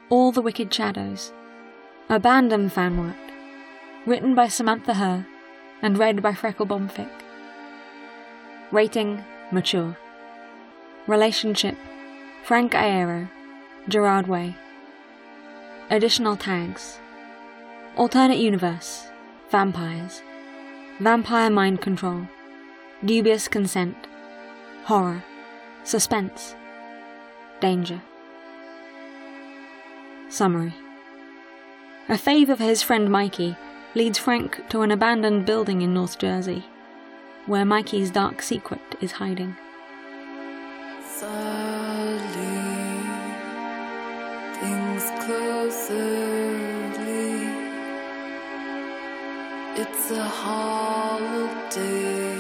All the Wicked Shadows, a Bandom fan work, written by Samantha Herr and read by Freckle Bomfick. Rating, mature. Relationship, Frank Iero, Gerard Way. Additional tags: alternate universe, vampires, vampire mind control, dubious consent, horror, suspense, danger. Summary. A favour for his friend Mikey leads Frank to an abandoned building in North Jersey, where Mikey's dark secret is hiding. Sadly, things closely. It's a holiday.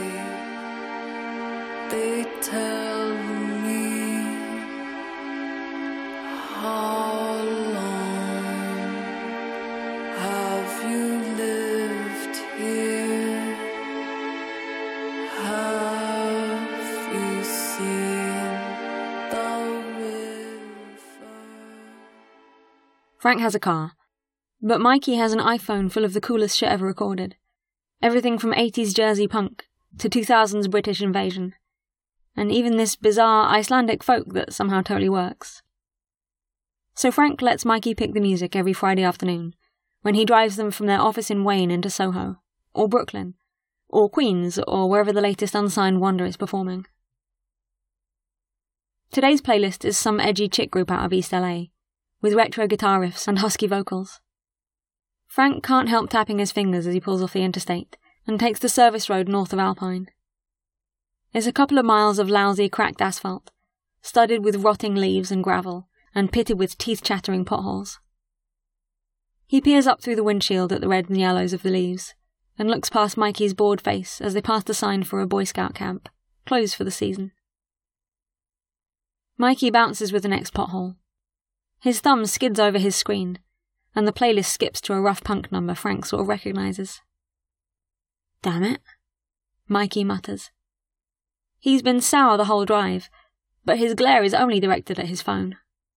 They tell me how long have you lived here? Have you seen the river? Frank has a car, but Mikey has an iPhone full of the coolest shit ever recorded. Everything from 80s Jersey punk to 2000s British invasion, and even this bizarre Icelandic folk that somehow totally works. So Frank lets Mikey pick the music every Friday afternoon, when he drives them from their office in Wayne into Soho, or Brooklyn, or Queens, or wherever the latest unsigned wonder is performing. Today's playlist is some edgy chick group out of East LA, with retro guitar riffs and husky vocals. Frank can't help tapping his fingers as he pulls off the interstate and takes the service road north of Alpine. It's a couple of miles of lousy, cracked asphalt, studded with rotting leaves and gravel, and pitted with teeth-chattering potholes. He peers up through the windshield at the reds and yellows of the leaves, and looks past Mikey's bored face as they pass the sign for a Boy Scout camp, closed for the season. Mikey bounces with the next pothole. His thumb skids over his screen, and the playlist skips to a rough punk number Frank sort of recognises. "Damn it," Mikey mutters. He's been sour the whole drive, but his glare is only directed at his phone.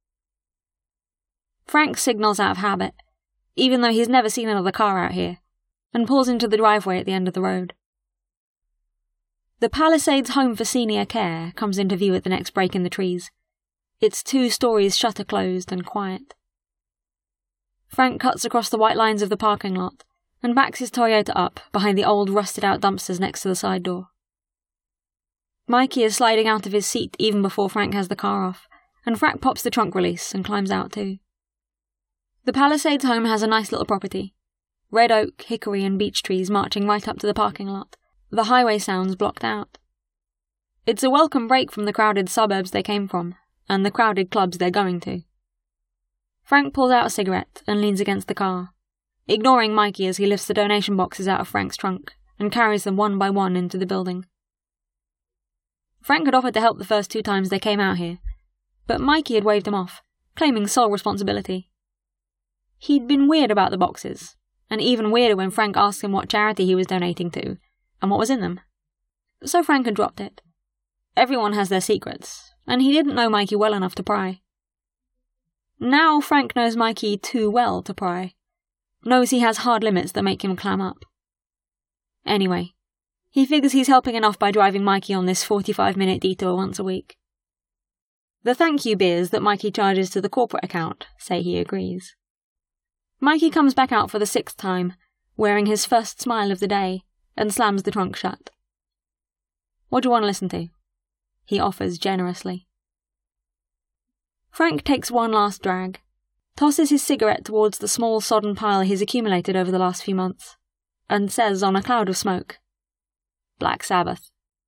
Frank signals out of habit, even though he's never seen another car out here, and pulls into the driveway at the end of the road. The Palisades Home for Senior Care comes into view at the next break in the trees, its 2 stories shutter closed and quiet. Frank cuts across the white lines of the parking lot and backs his Toyota up behind the old rusted-out dumpsters next to the side door. Mikey is sliding out of his seat even before Frank has the car off, and Frank pops the trunk release and climbs out too. The Palisades home has a nice little property. Red oak, hickory and beech trees marching right up to the parking lot, the highway sounds blocked out. It's a welcome break from the crowded suburbs they came from, and the crowded clubs they're going to. Frank pulls out a cigarette and leans against the car, ignoring Mikey as he lifts the donation boxes out of Frank's trunk and carries them one by one into the building. Frank had offered to help the first 2 times they came out here, but Mikey had waved him off, claiming sole responsibility. He'd been weird about the boxes, and even weirder when Frank asked him what charity he was donating to, and what was in them. So Frank had dropped it. Everyone has their secrets, and he didn't know Mikey well enough to pry. Now Frank knows Mikey too well to pry, knows he has hard limits that make him clam up. Anyway, he figures he's helping enough by driving Mikey on this 45-minute detour once a week. The thank you beers that Mikey charges to the corporate account say he agrees. Mikey comes back out for the 6th time, wearing his first smile of the day, and slams the trunk shut. "What do you want to listen to?" he offers generously. Frank takes one last drag, tosses his cigarette towards the small sodden pile he's accumulated over the last few months, and says on a cloud of smoke, "Black Sabbath."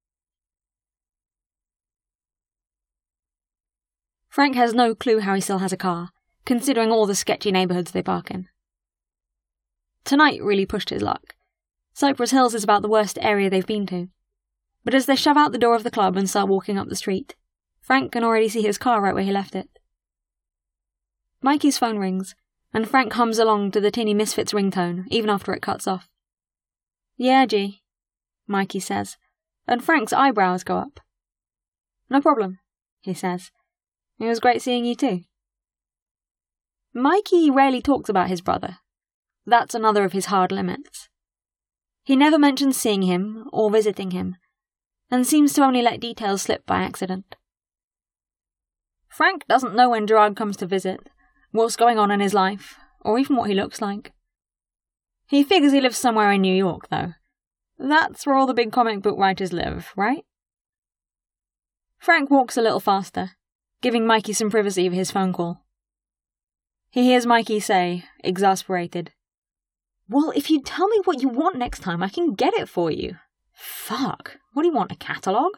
Frank has no clue how he still has a car, considering all the sketchy neighbourhoods they park in. Tonight really pushed his luck. Cypress Hills is about the worst area they've been to. But as they shove out the door of the club and start walking up the street, Frank can already see his car right where he left it. Mikey's phone rings, and Frank hums along to the Tinny Misfits ringtone, even after it cuts off. "Yeah, G," Mikey says, and Frank's eyebrows go up. "No problem," he says. "It was great seeing you too." Mikey rarely talks about his brother. That's another of his hard limits. He never mentions seeing him or visiting him, and seems to only let details slip by accident. Frank doesn't know when Gerard comes to visit, what's going on in his life, or even what he looks like. He figures he lives somewhere in New York, though. That's where all the big comic book writers live, right? Frank walks a little faster, giving Mikey some privacy for his phone call. He hears Mikey say, exasperated, "Well, if you tell me what you want next time, I can get it for you. Fuck, what do you want, a catalogue?"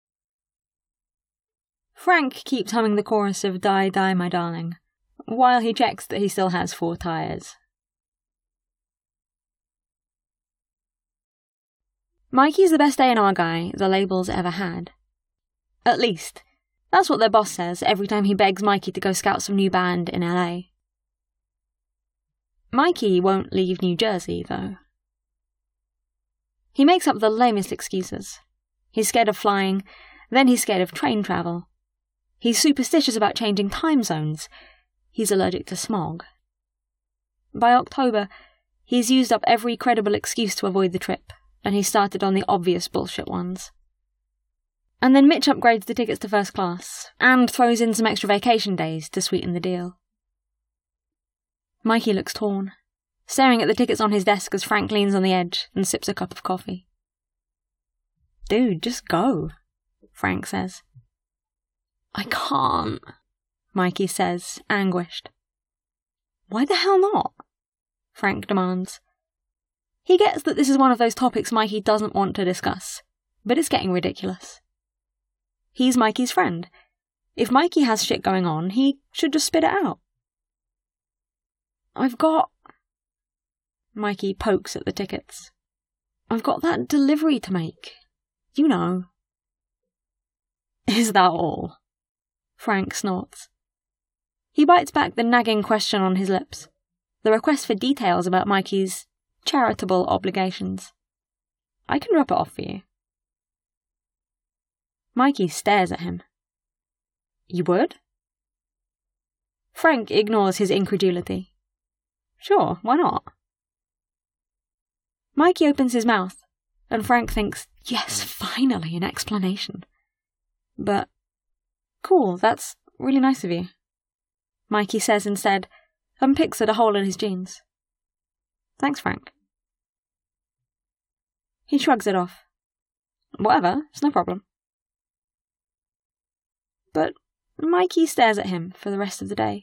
Frank keeps humming the chorus of Die, Die, My Darling, while he checks that he still has 4 tyres. Mikey's the best A&R guy the label's ever had. At least, that's what their boss says every time he begs Mikey to go scout some new band in LA. Mikey won't leave New Jersey, though. He makes up the lamest excuses. He's scared of flying, then he's scared of train travel. He's superstitious about changing time zones. He's allergic to smog. By October, he's used up every credible excuse to avoid the trip, and he started on the obvious bullshit ones. And then Mitch upgrades the tickets to first class, and throws in some extra vacation days to sweeten the deal. Mikey looks torn, staring at the tickets on his desk as Frank leans on the edge and sips a cup of coffee. "Dude, just go," Frank says. "I can't," Mikey says, anguished. "Why the hell not?" Frank demands. He gets that this is one of those topics Mikey doesn't want to discuss, but it's getting ridiculous. He's Mikey's friend. If Mikey has shit going on, he should just spit it out. "I've got..." Mikey pokes at the tickets. "I've got that delivery to make. You know." "Is that all?" Frank snorts. He bites back the nagging question on his lips, the request for details about Mikey's charitable obligations. "I can drop it off for you." Mikey stares at him. "You would?" Frank ignores his incredulity. "Sure, why not?" Mikey opens his mouth, and Frank thinks, yes, finally, an explanation. But, "Cool, that's really nice of you," Mikey says instead, and picks at a hole in his jeans. "Thanks, Frank." He shrugs it off. "Whatever, it's no problem." But Mikey stares at him for the rest of the day.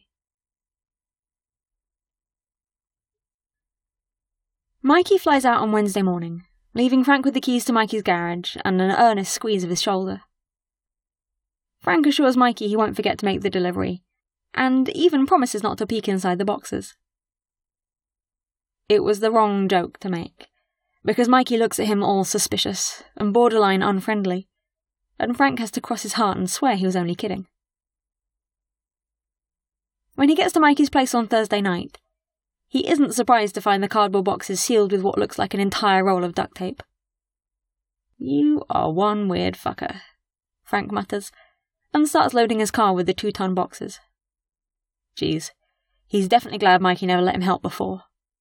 Mikey flies out on Wednesday morning, leaving Frank with the keys to Mikey's garage and an earnest squeeze of his shoulder. Frank assures Mikey he won't forget to make the delivery, and even promises not to peek inside the boxes. It was the wrong joke to make, because Mikey looks at him all suspicious and borderline unfriendly, and Frank has to cross his heart and swear he was only kidding. When he gets to Mikey's place on Thursday night, he isn't surprised to find the cardboard boxes sealed with what looks like an entire roll of duct tape. "You are one weird fucker," Frank mutters, and starts loading his car with the 2-ton boxes. Geez, he's definitely glad Mikey never let him help before.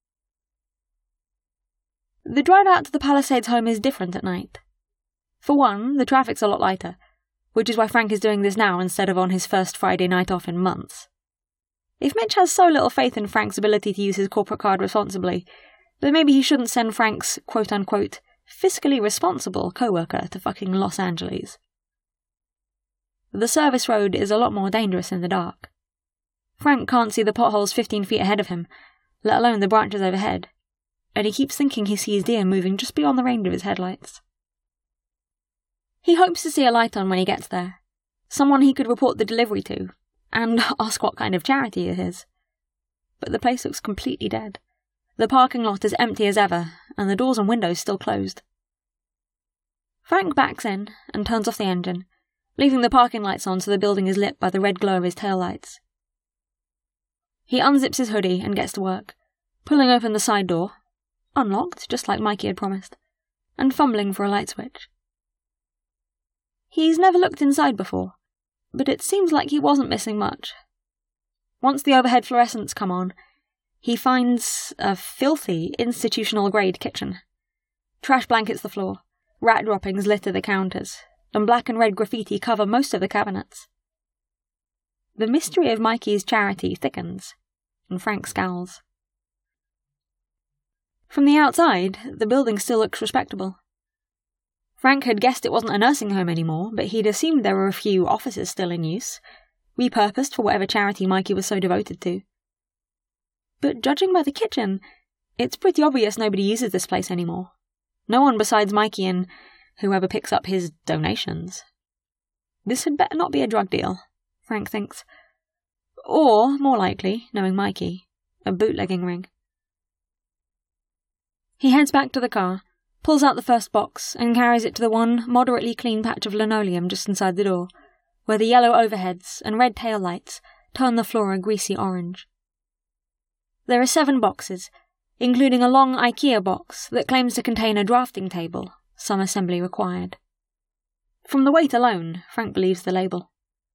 The drive out to the Palisades home is different at night. For one, the traffic's a lot lighter, which is why Frank is doing this now instead of on his first Friday night off in months. If Mitch has so little faith in Frank's ability to use his corporate card responsibly, then maybe he shouldn't send Frank's quote-unquote fiscally responsible co-worker to fucking Los Angeles. The service road is a lot more dangerous in the dark. Frank can't see the potholes 15 feet ahead of him, let alone the branches overhead, and he keeps thinking he sees deer moving just beyond the range of his headlights. He hopes to see a light on when he gets there, someone he could report the delivery to, and ask what kind of charity it is. But the place looks completely dead. The parking lot is empty as ever, and the doors and windows still closed. Frank backs in and turns off the engine, leaving the parking lights on so the building is lit by the red glow of his taillights. He unzips his hoodie and gets to work, pulling open the side door, unlocked just like Mikey had promised, and fumbling for a light switch. He's never looked inside before, but it seems like he wasn't missing much. Once the overhead fluorescents come on, he finds a filthy, institutional-grade kitchen. Trash blankets the floor, rat droppings litter the counters, and black and red graffiti cover most of the cabinets. The mystery of Mikey's charity thickens, and Frank scowls. From the outside, the building still looks respectable. Frank had guessed it wasn't a nursing home anymore, but he'd assumed there were a few offices still in use, repurposed for whatever charity Mikey was so devoted to. But judging by the kitchen, it's pretty obvious nobody uses this place anymore. No one besides Mikey and whoever picks up his donations. This had better not be a drug deal, Frank thinks. Or, more likely, knowing Mikey, a bootlegging ring. He heads back to the car, pulls out the first box, and carries it to the one moderately clean patch of linoleum just inside the door, where the yellow overheads and red tail lights turn the floor a greasy orange. There are 7 boxes, including a long IKEA box that claims to contain a drafting table, some assembly required. From the weight alone, Frank believes the label.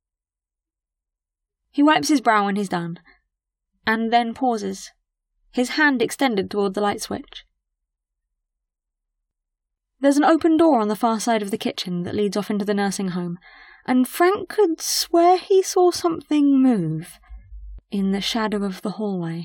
He wipes his brow when he's done, and then pauses, his hand extended toward the light switch. There's an open door on the far side of the kitchen that leads off into the nursing home, and Frank could swear he saw something move in the shadow of the hallway.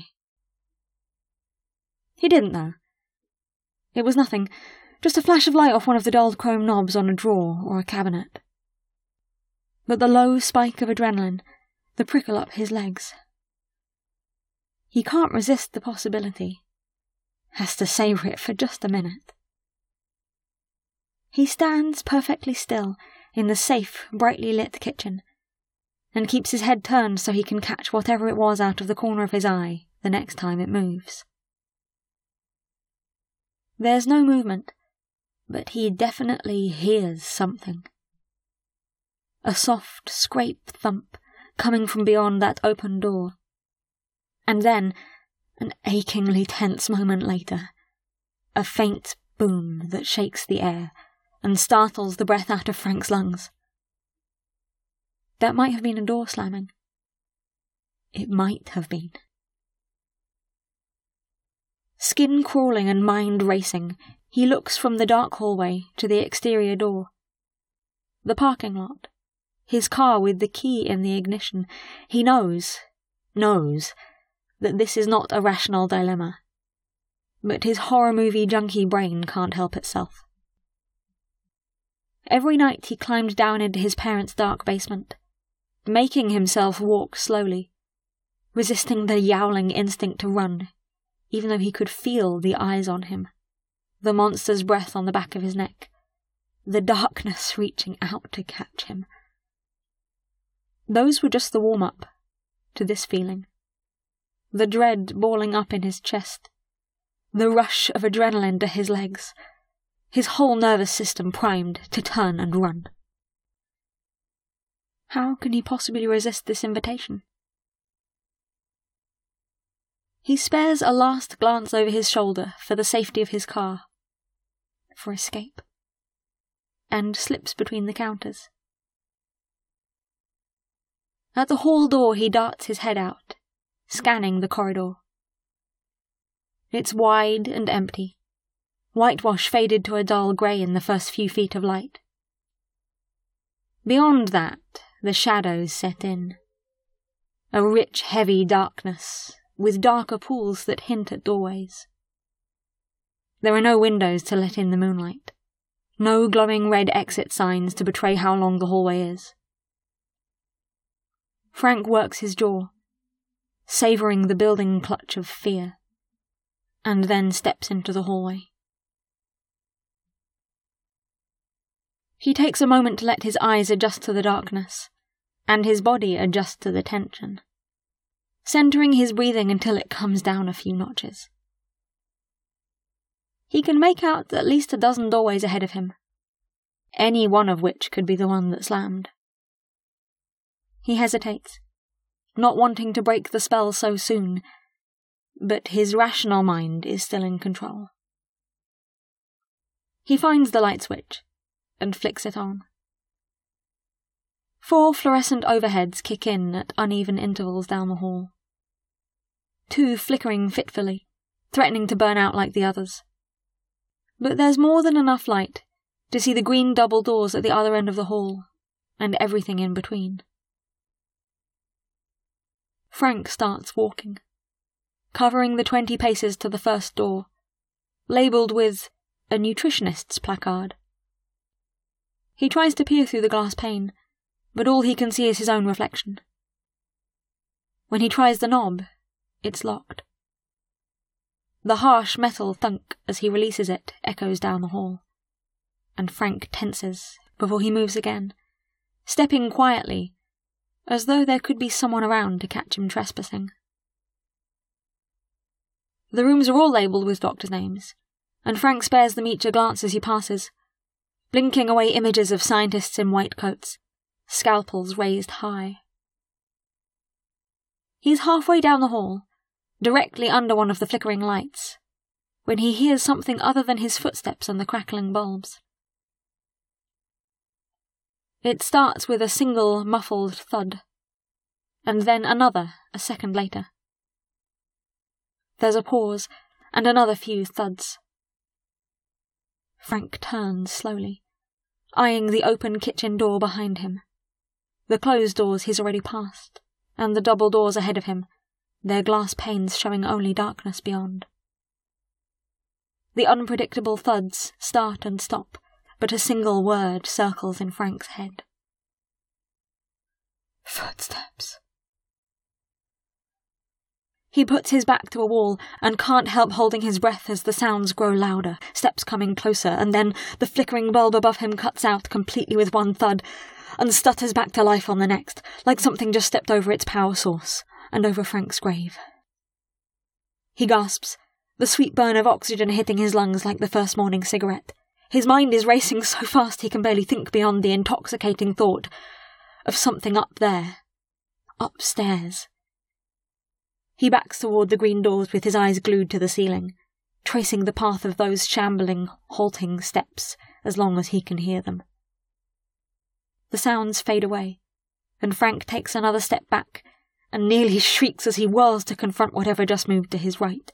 He didn't, though. It was nothing, just a flash of light off one of the dulled chrome knobs on a drawer or a cabinet. But the low spike of adrenaline, the prickle up his legs. He can't resist the possibility. Has to savour it for just a minute. He stands perfectly still in the safe, brightly lit kitchen, and keeps his head turned so he can catch whatever it was out of the corner of his eye the next time it moves. There's no movement, but he definitely hears something. A soft, scrape thump coming from beyond that open door. And then, an achingly tense moment later, a faint boom that shakes the air and startles the breath out of Frank's lungs. That might have been a door slamming. It might have been. Skin crawling and mind racing, he looks from the dark hallway to the exterior door. The parking lot. His car with the key in the ignition. He knows that this is not a rational dilemma. But his horror movie junkie brain can't help itself. Every night he climbed down into his parents' dark basement, making himself walk slowly, resisting the yowling instinct to run, even though he could feel the eyes on him, the monster's breath on the back of his neck, the darkness reaching out to catch him. Those were just the warm-up to this feeling. The dread balling up in his chest, the rush of adrenaline to his legs, his whole nervous system primed to turn and run. How can he possibly resist this invitation? He spares a last glance over his shoulder for the safety of his car, for escape, and slips between the counters. At the hall door he darts his head out, scanning the corridor. It's wide and empty, whitewash faded to a dull grey in the first few feet of light. Beyond that, the shadows set in. A rich, heavy darkness, with darker pools that hint at doorways. There are no windows to let in the moonlight, no glowing red exit signs to betray how long the hallway is. Frank works his jaw, savouring the building clutch of fear, and then steps into the hallway. He takes a moment to let his eyes adjust to the darkness, and his body adjust to the tension, centering his breathing until it comes down a few notches. He can make out at least a dozen doorways ahead of him, any one of which could be the one that slammed. He hesitates, not wanting to break the spell so soon, but his rational mind is still in control. He finds the light switch and flicks it on. 4 fluorescent overheads kick in at uneven intervals down the hall. two flickering fitfully, threatening to burn out like the others. But there's more than enough light to see the green double doors at the other end of the hall, and everything in between. Frank starts walking, covering the 20 paces to the first door, labelled with a nutritionist's placard. He tries to peer through the glass pane, but all he can see is his own reflection. When he tries the knob, it's locked. The harsh metal thunk as he releases it echoes down the hall, and Frank tenses before he moves again, stepping quietly, as though there could be someone around to catch him trespassing. The rooms are all labelled with doctors' names, and Frank spares them each a glance as he passes, blinking away images of scientists in white coats, scalpels raised high. He's halfway down the hall, directly under one of the flickering lights, when he hears something other than his footsteps and the crackling bulbs. It starts with a single muffled thud, and then another a second later. There's a pause, and another few thuds. Frank turns slowly, eyeing the open kitchen door behind him. The closed doors he's already passed, and the double doors ahead of him, their glass panes showing only darkness beyond. The unpredictable thuds start and stop, but a single word circles in Frank's head. Footsteps. He puts his back to a wall and can't help holding his breath as the sounds grow louder, steps coming closer, and then the flickering bulb above him cuts out completely with one thud and stutters back to life on the next, like something just stepped over its power source and over Frank's grave. He gasps, the sweet burn of oxygen hitting his lungs like the first morning cigarette. His mind is racing so fast he can barely think beyond the intoxicating thought of something up there, upstairs. He backs toward the green doors with his eyes glued to the ceiling, tracing the path of those shambling, halting steps as long as he can hear them. The sounds fade away, and Frank takes another step back and nearly shrieks as he whirls to confront whatever just moved to his right.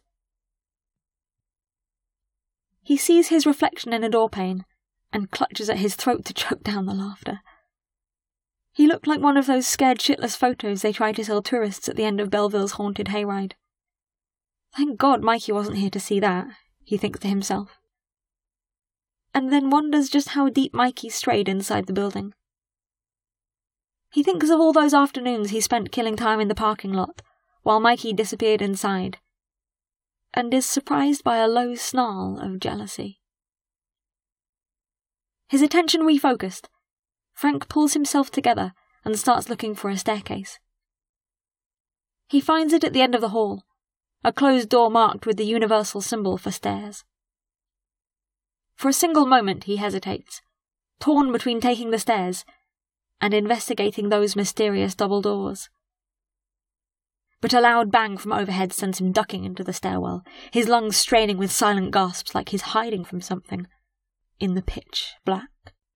He sees his reflection in a doorpane and clutches at his throat to choke down the laughter. He looked like one of those scared shitless photos they try to sell tourists at the end of Belleville's haunted hayride. Thank God Mikey wasn't here to see that, he thinks to himself. And then wonders just how deep Mikey strayed inside the building. He thinks of all those afternoons he spent killing time in the parking lot, while Mikey disappeared inside, and is surprised by a low snarl of jealousy. His attention refocused, Frank pulls himself together and starts looking for a staircase. He finds it at the end of the hall, a closed door marked with the universal symbol for stairs. For a single moment he hesitates, torn between taking the stairs and investigating those mysterious double doors. But a loud bang from overhead sends him ducking into the stairwell, his lungs straining with silent gasps like he's hiding from something in the pitch black.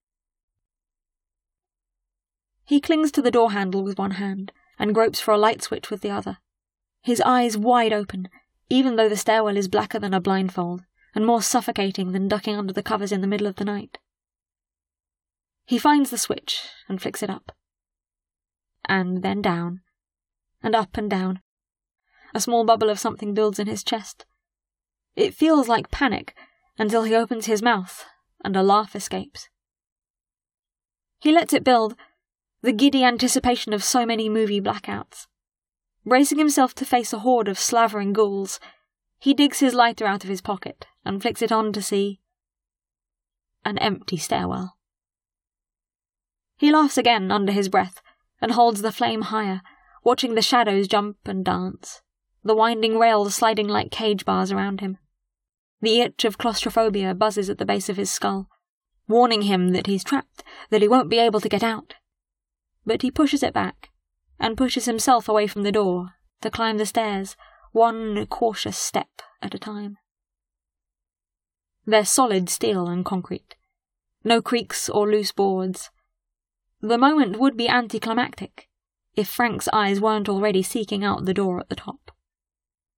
He clings to the door handle with one hand and gropes for a light switch with the other, his eyes wide open, even though the stairwell is blacker than a blindfold and more suffocating than ducking under the covers in the middle of the night. He finds the switch and flicks it up, and then down, and up and down. A small bubble of something builds in his chest. It feels like panic until he opens his mouth and a laugh escapes. He lets it build, the giddy anticipation of so many movie blackouts. Bracing himself to face a horde of slavering ghouls, he digs his lighter out of his pocket and flicks it on to see an empty stairwell. He laughs again under his breath and holds the flame higher, watching the shadows jump and dance, the winding rails sliding like cage bars around him. The itch of claustrophobia buzzes at the base of his skull, warning him that he's trapped, that he won't be able to get out. But he pushes it back, and pushes himself away from the door, to climb the stairs, one cautious step at a time. They're solid steel and concrete. No creaks or loose boards. The moment would be anticlimactic, if Frank's eyes weren't already seeking out the door at the top.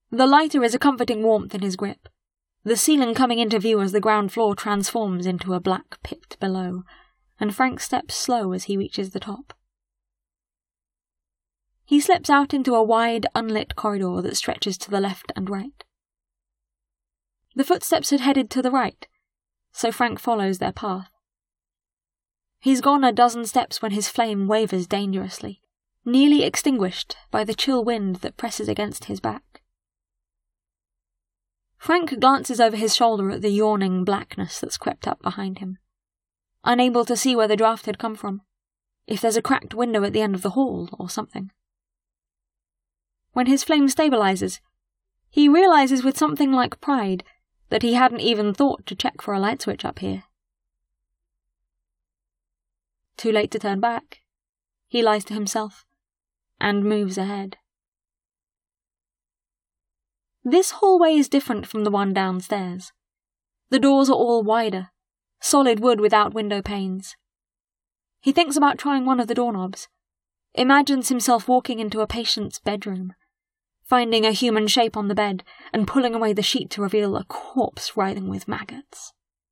The lighter is a comforting warmth in his grip, the ceiling coming into view as the ground floor transforms into a black pit below, and Frank steps slow as he reaches the top. He slips out into a wide, unlit corridor that stretches to the left and right. The footsteps had headed to the right, so Frank follows their path. He's gone a dozen steps when his flame wavers dangerously, nearly extinguished by the chill wind that presses against his back. Frank glances over his shoulder at the yawning blackness that's crept up behind him, unable to see where the draft had come from, if there's a cracked window at the end of the hall or something. When his flame stabilizes, he realizes with something like pride that he hadn't even thought to check for a light switch up here. Too late to turn back, he lies to himself, and moves ahead. This hallway is different from the one downstairs. The doors are all wider, solid wood without window panes. He thinks about trying one of the doorknobs, imagines himself walking into a patient's bedroom, finding a human shape on the bed and pulling away the sheet to reveal a corpse writhing with maggots.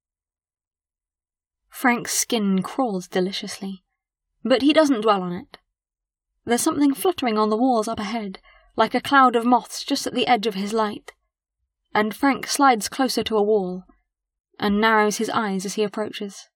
Frank's skin crawls deliciously, but he doesn't dwell on it. There's something fluttering on the walls up ahead, like a cloud of moths just at the edge of his light, and Frank slides closer to a wall and narrows his eyes as he approaches.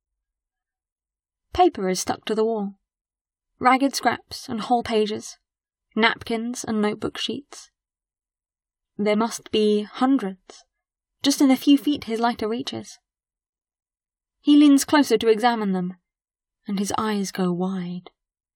Paper is stuck to the wall, ragged scraps and whole pages, napkins and notebook sheets. There must be hundreds, just in the few feet his lighter reaches. He leans closer to examine them, and his eyes go wide.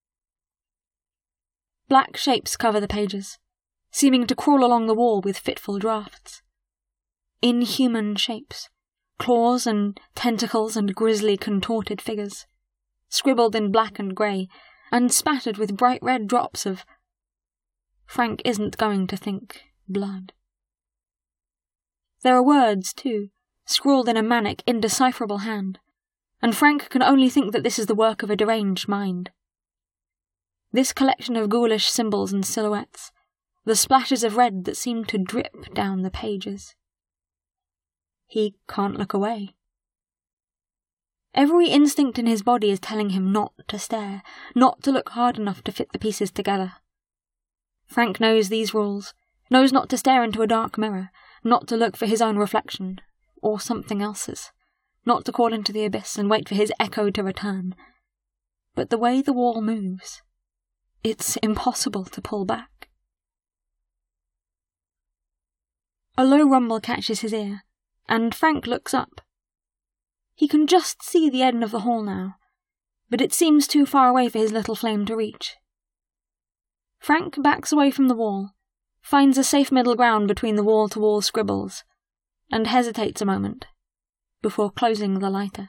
Black shapes cover the pages, seeming to crawl along the wall with fitful drafts. Inhuman shapes, claws and tentacles and grisly contorted figures, scribbled in black and grey, and spattered with bright red drops of... Frank isn't going to think blood. There are words, too, scrawled in a manic, indecipherable hand, and Frank can only think that this is the work of a deranged mind. This collection of ghoulish symbols and silhouettes, the splashes of red that seem to drip down the pages. He can't look away. Every instinct in his body is telling him not to stare, not to look hard enough to fit the pieces together. Frank knows these rules, knows not to stare into a dark mirror, not to look for his own reflection, or something else's, not to call into the abyss and wait for his echo to return. But the way the wall moves, it's impossible to pull back. A low rumble catches his ear, and Frank looks up. He can just see the end of the hall now, but it seems too far away for his little flame to reach. Frank backs away from the wall, finds a safe middle ground between the wall-to-wall scribbles, and hesitates a moment, before closing the lighter.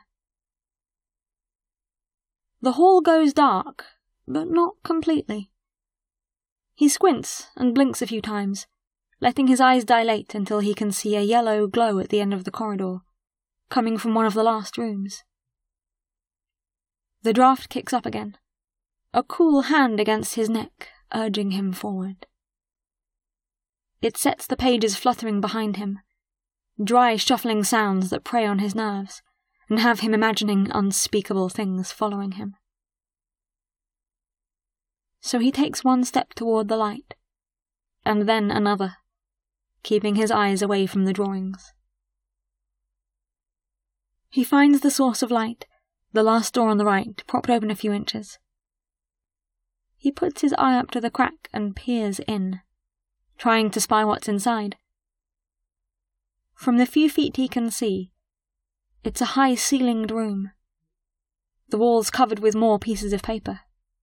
The hall goes dark, but not completely. He squints and blinks a few times, letting his eyes dilate until he can see a yellow glow at the end of the corridor, coming from one of the last rooms. The draft kicks up again, a cool hand against his neck, urging him forward. It sets the pages fluttering behind him, dry shuffling sounds that prey on his nerves, and have him imagining unspeakable things following him. So he takes one step toward the light, and then another, keeping his eyes away from the drawings. He finds the source of light, the last door on the right, propped open a few inches. He puts his eye up to the crack and peers in, trying to spy what's inside. From the few feet he can see, it's a high-ceilinged room, the walls covered with more pieces of paper.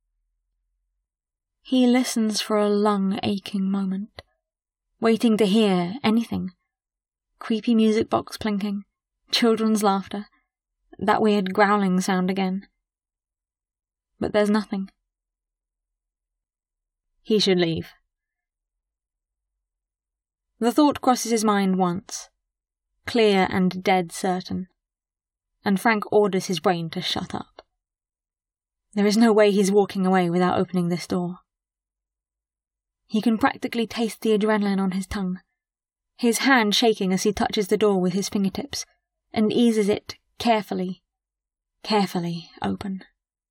He listens for a lung-aching moment, waiting to hear anything. Creepy music box plinking, children's laughter, that weird growling sound again. But there's nothing. He should leave. The thought crosses his mind once, clear and dead certain, and Frank orders his brain to shut up. There is no way he's walking away without opening this door. He can practically taste the adrenaline on his tongue, his hand shaking as he touches the door with his fingertips and eases it carefully open.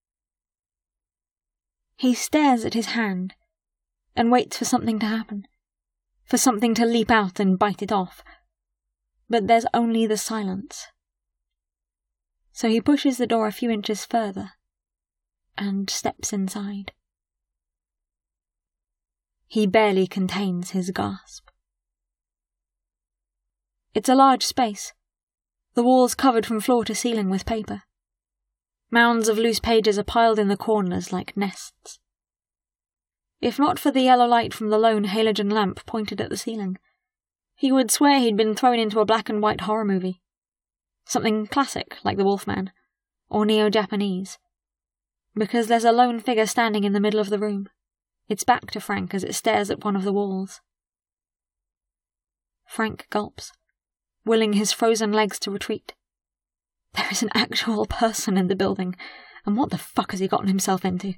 He stares at his hand and waits for something to happen, for something to leap out and bite it off. But there's only the silence. So he pushes the door a few inches further and steps inside. He barely contains his gasp. It's a large space, the walls covered from floor to ceiling with paper. Mounds of loose pages are piled in the corners like nests. If not for the yellow light from the lone halogen lamp pointed at the ceiling, he would swear he'd been thrown into a black and white horror movie. Something classic, like The Wolfman, or Neo-Japanese. Because there's a lone figure standing in the middle of the room, its back to Frank as it stares at one of the walls. Frank gulps, willing his frozen legs to retreat. There is an actual person in the building, and what the fuck has he gotten himself into?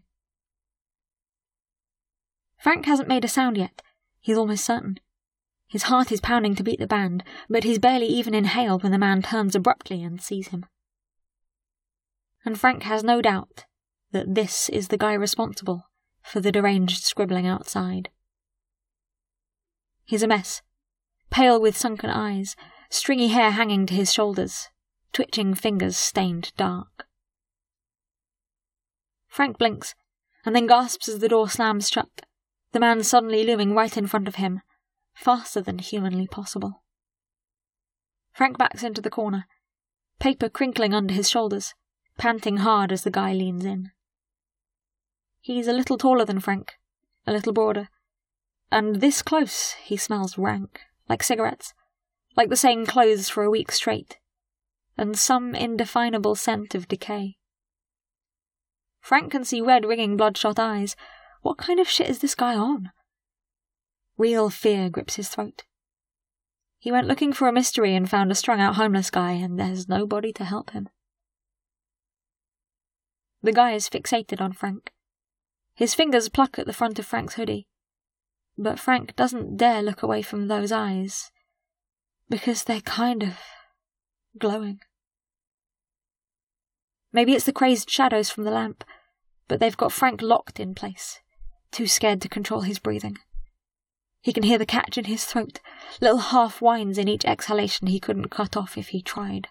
Frank hasn't made a sound yet, he's almost certain. His heart is pounding to beat the band, but he's barely even inhaled when the man turns abruptly and sees him. And Frank has no doubt that this is the guy responsible for the deranged scribbling outside. He's a mess, pale with sunken eyes, stringy hair hanging to his shoulders, twitching fingers stained dark. Frank blinks, and then gasps as the door slams shut, the man suddenly looming right in front of him, faster than humanly possible. Frank backs into the corner, paper crinkling under his shoulders, panting hard as the guy leans in. He's a little taller than Frank, a little broader, and this close he smells rank, like cigarettes, like the same clothes for a week straight, and some indefinable scent of decay. Frank can see red, ringing, bloodshot eyes. What kind of shit is this guy on? Real fear grips his throat. He went looking for a mystery and found a strung-out homeless guy, and there's nobody to help him. The guy is fixated on Frank. His fingers pluck at the front of Frank's hoodie, but Frank doesn't dare look away from those eyes, because they're kind of glowing. Maybe it's the crazed shadows from the lamp, but they've got Frank locked in place, too scared to control his breathing. He can hear the catch in his throat, little half whines in each exhalation he couldn't cut off if he tried.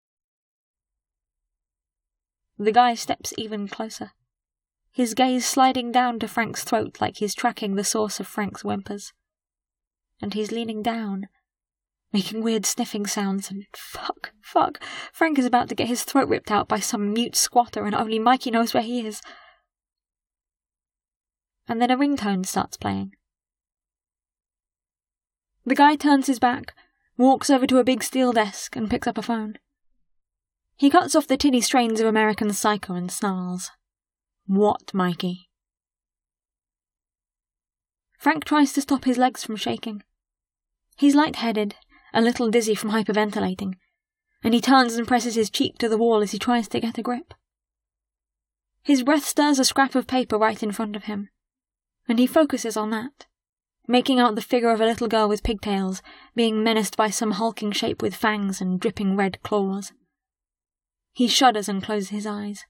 The guy steps even closer, his gaze sliding down to Frank's throat like he's tracking the source of Frank's whimpers. And he's leaning down, making weird sniffing sounds, and fuck, Frank is about to get his throat ripped out by some mute squatter, and only Mikey knows where he is. And then a ringtone starts playing. The guy turns his back, walks over to a big steel desk, and picks up a phone. He cuts off the tinny strains of American Psycho and snarls. What, Mikey? Frank tries to stop his legs from shaking. He's lightheaded, a little dizzy from hyperventilating, and he turns and presses his cheek to the wall as he tries to get a grip. His breath stirs a scrap of paper right in front of him, and he focuses on that, making out the figure of a little girl with pigtails, being menaced by some hulking shape with fangs and dripping red claws. He shudders and closes his eyes.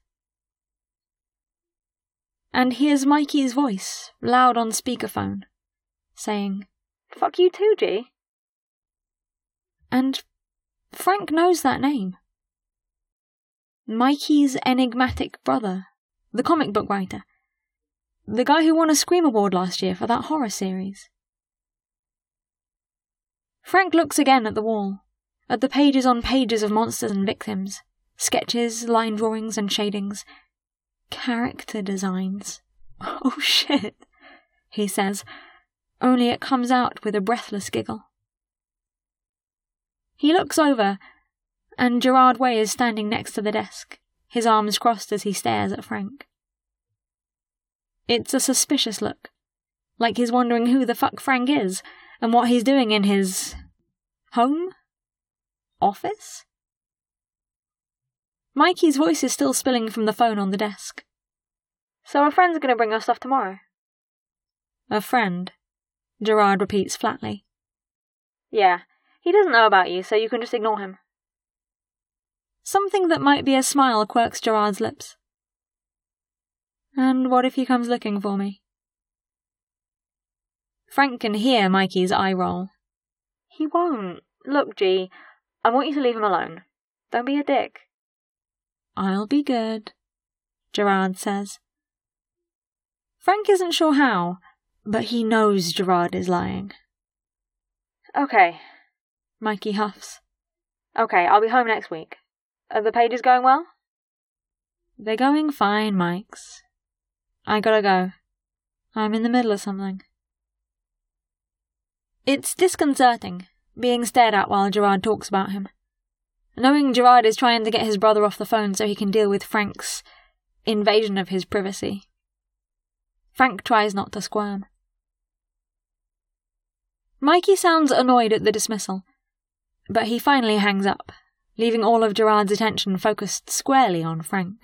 And hears Mikey's voice, loud on speakerphone, saying, "Fuck you too, G." And Frank knows that name. Mikey's enigmatic brother, the comic book writer, the guy who won a Scream Award last year for that horror series. Frank looks again at the wall, at the pages on pages of monsters and victims, sketches, line drawings and shadings, character designs. Oh shit, he says, only it comes out with a breathless giggle. He looks over, and Gerard Way is standing next to the desk, his arms crossed as he stares at Frank. It's a suspicious look, like he's wondering who the fuck Frank is, and what he's doing in his home? Office? Mikey's voice is still spilling from the phone on the desk. "So a friend's going to bring us stuff tomorrow?" A friend, Gerard repeats flatly. Yeah, he doesn't know about you, so you can just ignore him. Something that might be a smile quirks Gerard's lips. And what if he comes looking for me? Frank can hear Mikey's eye roll. He won't. Look, G, I want you to leave him alone. Don't be a dick. I'll be good, Gerard says. Frank isn't sure how, but he knows Gerard is lying. Okay, Mikey huffs. Okay, I'll be home next week. Are the pages going well? They're going fine, Mikes. I gotta go. I'm in the middle of something. It's disconcerting, being stared at while Gerard talks about him. Knowing Gerard is trying to get his brother off the phone so he can deal with Frank's invasion of his privacy. Frank tries not to squirm. Mikey sounds annoyed at the dismissal, but he finally hangs up, leaving all of Gerard's attention focused squarely on Frank.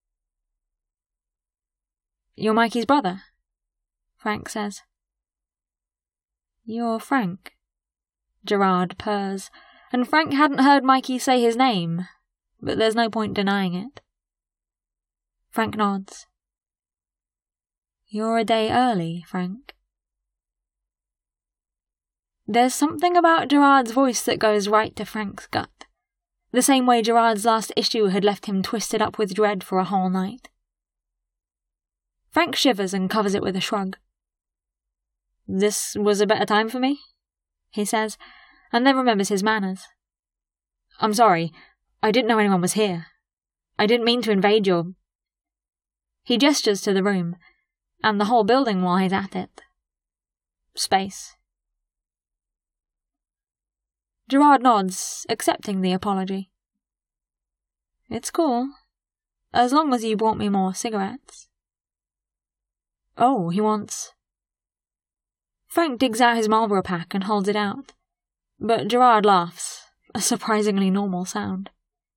You're Mikey's brother, Frank says. You're Frank, Gerard purrs, and Frank hadn't heard Mikey say his name, but there's no point denying it. Frank nods. You're a day early, Frank. There's something about Gerard's voice that goes right to Frank's gut, the same way Gerard's last issue had left him twisted up with dread for a whole night. Frank shivers and covers it with a shrug. This was a better time for me, he says, and then remembers his manners. I'm sorry, I didn't know anyone was here. I didn't mean to invade your... He gestures to the room, and the whole building while he's at it. Space. Gerard nods, accepting the apology. It's cool, as long as you brought me more cigarettes. Oh, he wants... Frank digs out his Marlboro pack and holds it out, but Gerard laughs, a surprisingly normal sound.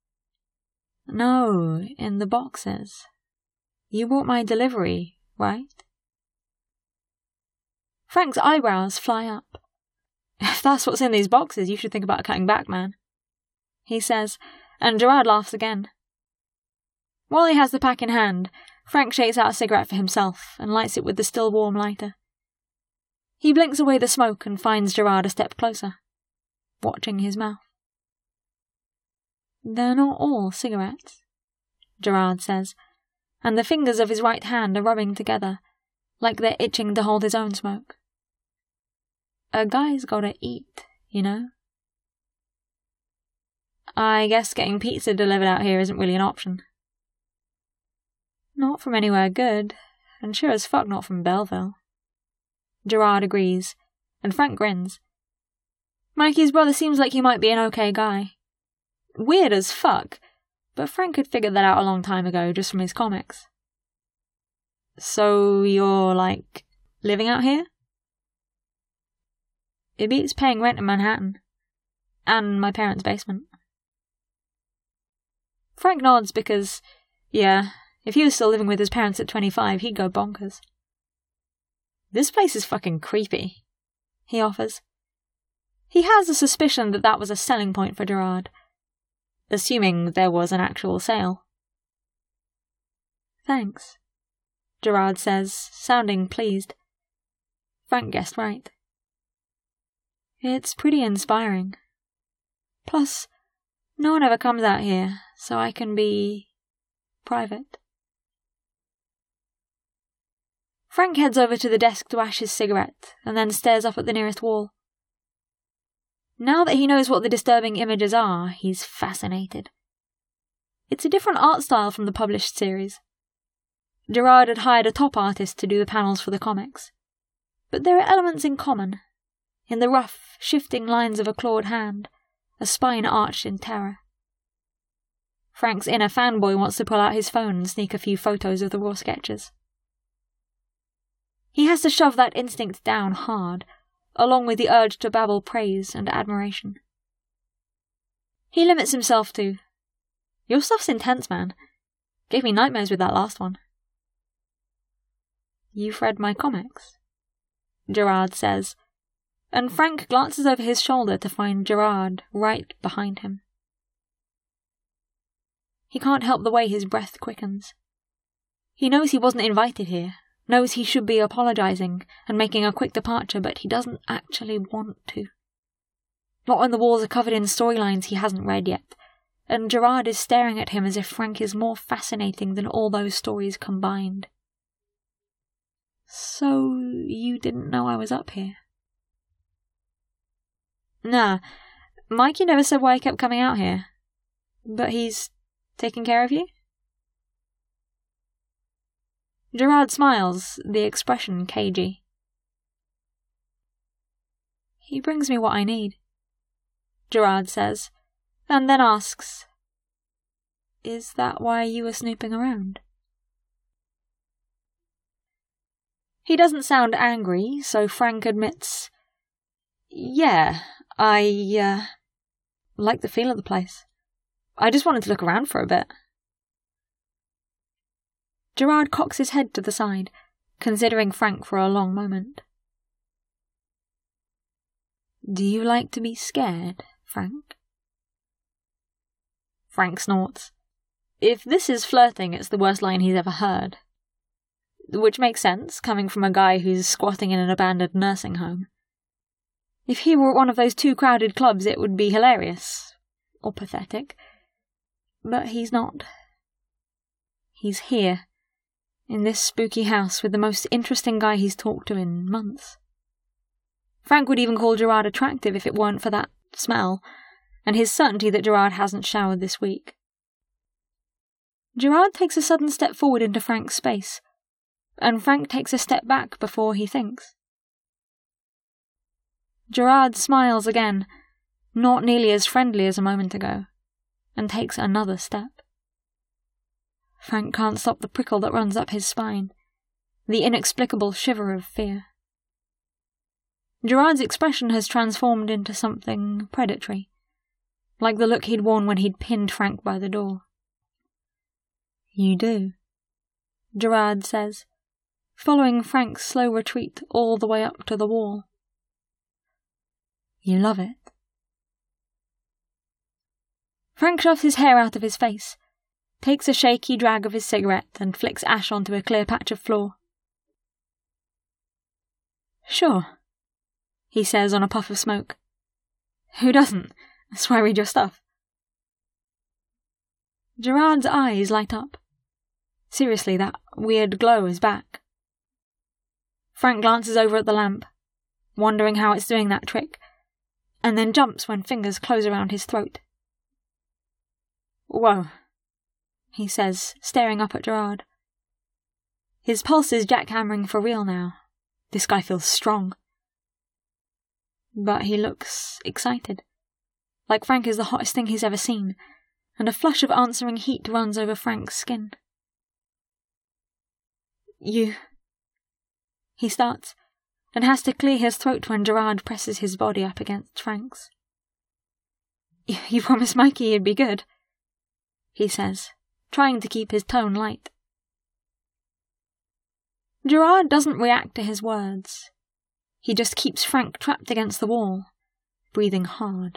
No, in the boxes. You bought my delivery, right? Frank's eyebrows fly up. If that's what's in these boxes, you should think about cutting back, man, he says, and Gerard laughs again. While he has the pack in hand, Frank shakes out a cigarette for himself and lights it with the still warm lighter. He blinks away the smoke and finds Gerard a step closer, watching his mouth. They're not all cigarettes, Gerard says, and the fingers of his right hand are rubbing together, like they're itching to hold his own smoke. A guy's gotta eat, you know? I guess getting pizza delivered out here isn't really an option. Not from anywhere good, and sure as fuck not from Belleville. Gerard agrees, and Frank grins. Mikey's brother seems like he might be an okay guy. Weird as fuck, but Frank had figured that out a long time ago just from his comics. So you're, like, living out here? It beats paying rent in Manhattan. And my parents' basement. Frank nods because, yeah, if he was still living with his parents at 25, he'd go bonkers. This place is fucking creepy, he offers. He has a suspicion that that was a selling point for Gerard, assuming there was an actual sale. Thanks, Gerard says, sounding pleased. Frank guessed right. It's pretty inspiring. Plus, no one ever comes out here, so I can be... private. Frank heads over to the desk to ash his cigarette, and then stares up at the nearest wall. Now that he knows what the disturbing images are, he's fascinated. It's a different art style from the published series. Gerard had hired a top artist to do the panels for the comics. But there are elements in common. In the rough, shifting lines of a clawed hand, a spine arched in terror. Frank's inner fanboy wants to pull out his phone and sneak a few photos of the raw sketches. He has to shove that instinct down hard, along with the urge to babble praise and admiration. He limits himself to, "Your stuff's intense, man. Gave me nightmares with that last one." "You've read my comics?" Gerard says, and Frank glances over his shoulder to find Gerard right behind him. He can't help the way his breath quickens. He knows he wasn't invited here, knows he should be apologising and making a quick departure, but he doesn't actually want to. Not when the walls are covered in storylines he hasn't read yet, and Gerard is staring at him as if Frank is more fascinating than all those stories combined. So, you didn't know I was up here? Nah, Mikey never said why he kept coming out here. But he's taking care of you? Gerard smiles, the expression cagey. He brings me what I need, Gerard says, and then asks, Is that why you were snooping around? He doesn't sound angry, so Frank admits, Yeah, I like the feel of the place. I just wanted to look around for a bit. Gerard cocks his head to the side, considering Frank for a long moment. Do you like to be scared, Frank? Frank snorts. If this is flirting, it's the worst line he's ever heard. Which makes sense, coming from a guy who's squatting in an abandoned nursing home. If he were at one of those too crowded clubs, it would be hilarious. Or pathetic. But he's not. He's here, in this spooky house with the most interesting guy he's talked to in months. Frank would even call Gerard attractive if it weren't for that smell, and his certainty that Gerard hasn't showered this week. Gerard takes a sudden step forward into Frank's space, and Frank takes a step back before he thinks. Gerard smiles again, not nearly as friendly as a moment ago, and takes another step. Frank can't stop the prickle that runs up his spine, the inexplicable shiver of fear. Gerard's expression has transformed into something predatory, like the look he'd worn when he'd pinned Frank by the door. You do, Gerard says, following Frank's slow retreat all the way up to the wall. You love it. Frank shoves his hair out of his face, takes a shaky drag of his cigarette and flicks ash onto a clear patch of floor. Sure, he says on a puff of smoke. Who doesn't? That's why I read your stuff. Gerard's eyes light up. Seriously, that weird glow is back. Frank glances over at the lamp, wondering how it's doing that trick, and then jumps when fingers close around his throat. Whoa, he says, staring up at Gerard. His pulse is jackhammering for real now. This guy feels strong. But he looks excited, like Frank is the hottest thing he's ever seen, and a flush of answering heat runs over Frank's skin. You... He starts, and has to clear his throat when Gerard presses his body up against Frank's. You promised Mikey you'd be good, he says, trying to keep his tone light. Gerard doesn't react to his words. He just keeps Frank trapped against the wall, breathing hard.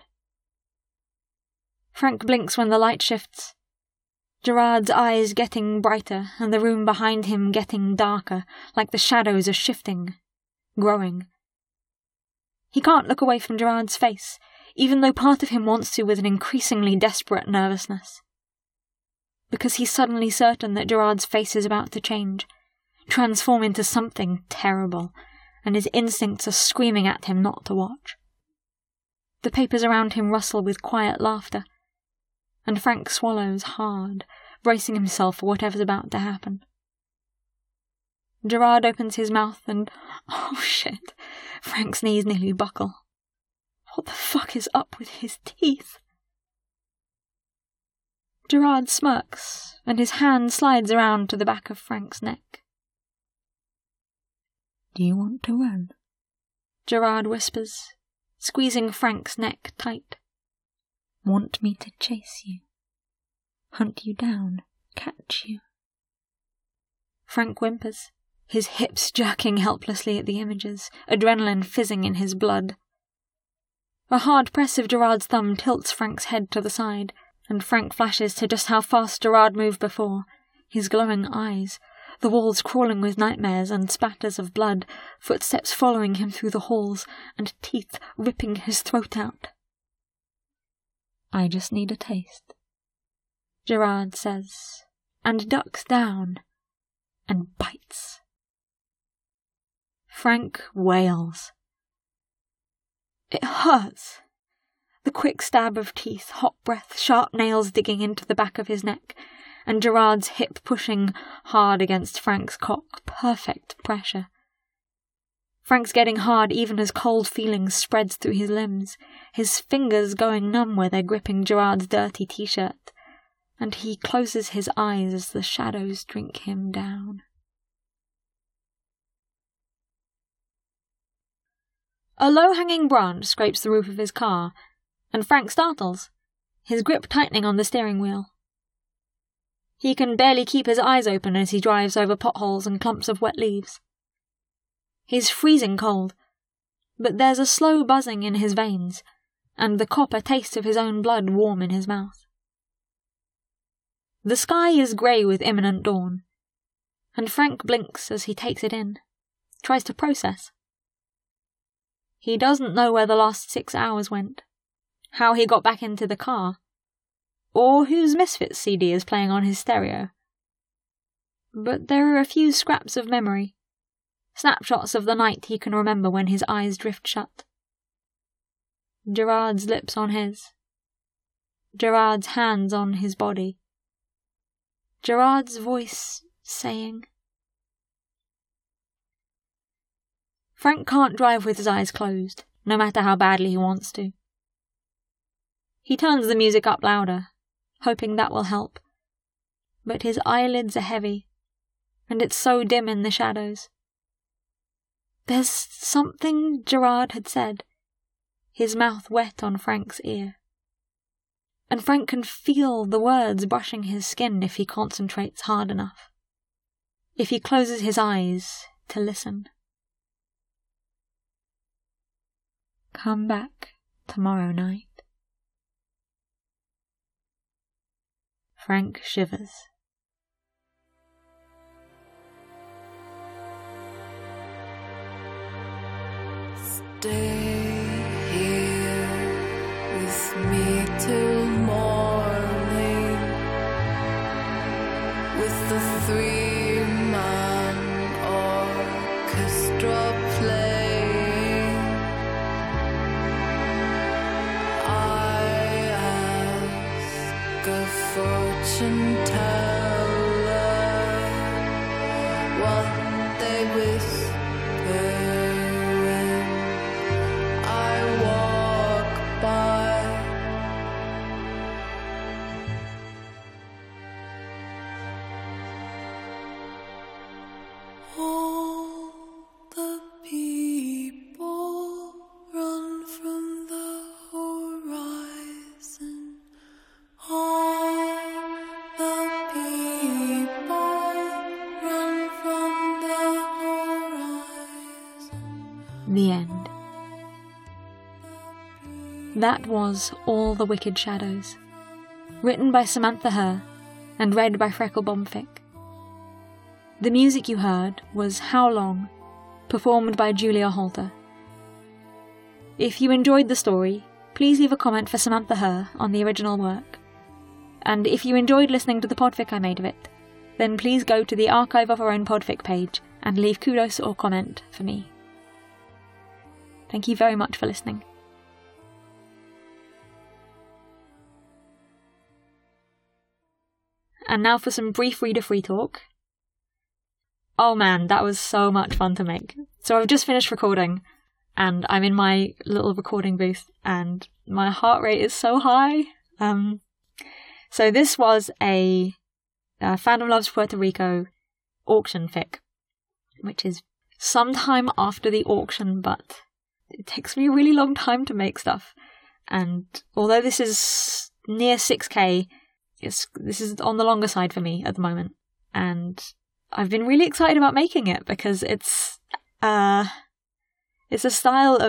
Frank blinks when the light shifts, Gerard's eyes getting brighter and the room behind him getting darker, like the shadows are shifting, growing. He can't look away from Gerard's face, even though part of him wants to with an increasingly desperate nervousness. Because he's suddenly certain that Gerard's face is about to change, transform into something terrible, and his instincts are screaming at him not to watch. The papers around him rustle with quiet laughter, and Frank swallows hard, bracing himself for whatever's about to happen. Gerard opens his mouth and, oh shit, Frank's knees nearly buckle. What the fuck is up with his teeth? Gerard smirks, and his hand slides around to the back of Frank's neck. Do you want to run? Gerard whispers, squeezing Frank's neck tight. Want me to chase you? Hunt you down? Catch you? Frank whimpers, his hips jerking helplessly at the images, adrenaline fizzing in his blood. A hard press of Gerard's thumb tilts Frank's head to the side, and Frank flashes to just how fast Gerard moved before, his glowing eyes, the walls crawling with nightmares and spatters of blood, footsteps following him through the halls, and teeth ripping his throat out. "I just need a taste," Gerard says, and ducks down, and bites. Frank wails. It hurts. The quick stab of teeth, hot breath, sharp nails digging into the back of his neck, and Gerard's hip pushing hard against Frank's cock, perfect pressure. Frank's getting hard even as cold feelings spreads through his limbs, his fingers going numb where they're gripping Gerard's dirty t-shirt, and he closes his eyes as the shadows drink him down. A low-hanging branch scrapes the roof of his car, and Frank startles, his grip tightening on the steering wheel. He can barely keep his eyes open as he drives over potholes and clumps of wet leaves. He's freezing cold, but there's a slow buzzing in his veins, and the copper taste of his own blood warm in his mouth. The sky is grey with imminent dawn, and Frank blinks as he takes it in, tries to process. He doesn't know where the last 6 hours went, how he got back into the car, or whose Misfits CD is playing on his stereo. But there are a few scraps of memory, snapshots of the night he can remember when his eyes drift shut. Gerard's lips on his. Gerard's hands on his body. Gerard's voice saying... Frank can't drive with his eyes closed, no matter how badly he wants to. He turns the music up louder, hoping that will help. But his eyelids are heavy, and it's so dim in the shadows. There's something Gerard had said, his mouth wet on Frank's ear. And Frank can feel the words brushing his skin if he concentrates hard enough. If he closes his eyes to listen. Come back tomorrow night. Frank shivers. Stay here with me till morning, with the 3-man orchestra playing. I ask a fortune teller what they whisper when I walk by. All the people run from the horizon. All the people run from the horizon. The end. That was All the Wicked Shadows, written by Samantha Herr and read by Freckle Bomfick. The music you heard was How Long, performed by Julia Holter. If you enjoyed the story, please leave a comment for Samantha Herr on the original work. And if you enjoyed listening to the podfic I made of it, then please go to the Archive of Our Own podfic page and leave kudos or comment for me. Thank you very much for listening. And now for some brief reader free talk. Oh man, that was so much fun to make. So I've just finished recording, and I'm in my little recording booth, and my heart rate is so high. So this was a Fandom Loves Puerto Rico auction fic, which is sometime after the auction, but it takes me a really long time to make stuff. And although this is near 6k, this is on the longer side for me at the moment. And I've been really excited about making it because it's a style of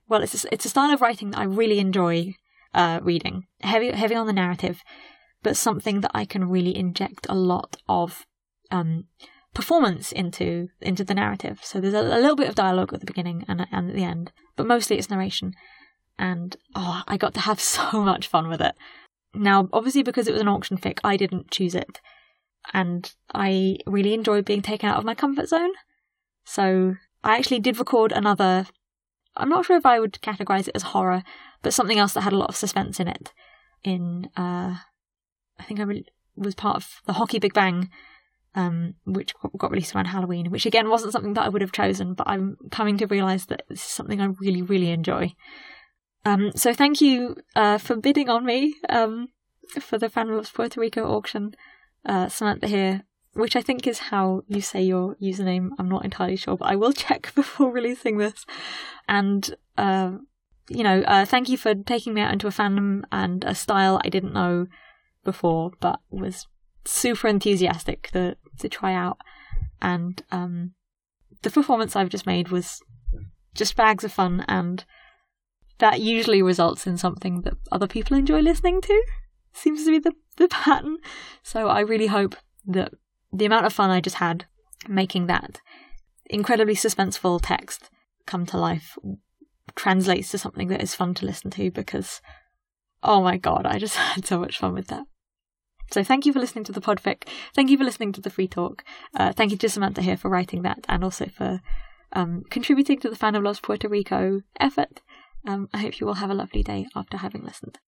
well, it's a style of writing that I really enjoy reading. Heavy on the narrative, but something that I can really inject a lot of performance into the narrative. So there's a little bit of dialogue at the beginning and at the end, but mostly it's narration. And I got to have so much fun with it. Now, obviously, because it was an auction fic, I didn't choose it, and I really enjoyed being taken out of my comfort zone. So I actually did record another. I'm not sure if I would categorize it as horror, but something else that had a lot of suspense in it. I think I was part of the Hockey Big Bang, which got released around Halloween, which again wasn't something that I would have chosen, but I'm coming to realise that this is something I really, really enjoy. So thank you for bidding on me for the Phantom Loves Puerto Rico auction, Samantha here, which I think is how you say your username. I'm not entirely sure, but I will check before releasing this. And, thank you for taking me out into a fandom and a style I didn't know before, but was super enthusiastic to try out. And the performance I've just made was just bags of fun, and that usually results in something that other people enjoy listening to. Seems to be the pattern. So I really hope that the amount of fun I just had making that incredibly suspenseful text come to life translates to something that is fun to listen to, because, oh my god, I just had so much fun with that. So thank you for listening to the podfic. Thank you for listening to the free talk. Thank you to Samantha here for writing that, and also for contributing to the Phantom Loves Puerto Rico effort. I hope you will have a lovely day after having listened.